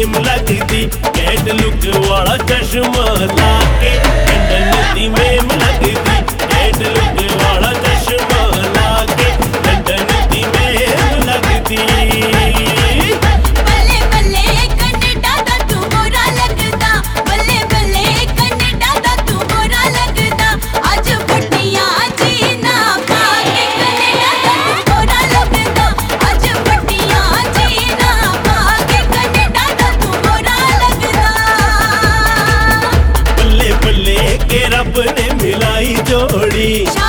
Ma'am लगदी, cat look वाला चश्मा लाके लंदन दी मेम लगदी, कैट लुक वाला चश्मा लाके लंदन दी मेम लगदी। बल्ले बल्ले कनेडा दा तू गोरा लगदा, बल्ले बल्ले कनेडा दा तू गोरा लगदा, अज पट्टियां जीना पाके कनेडा दा तू गोरा लगदा, अज पट्टियां जीना पाके कनेडा दा तू गोरा लगदा। बल्ले बल्ले के रब ने मिलाई जोड़ी।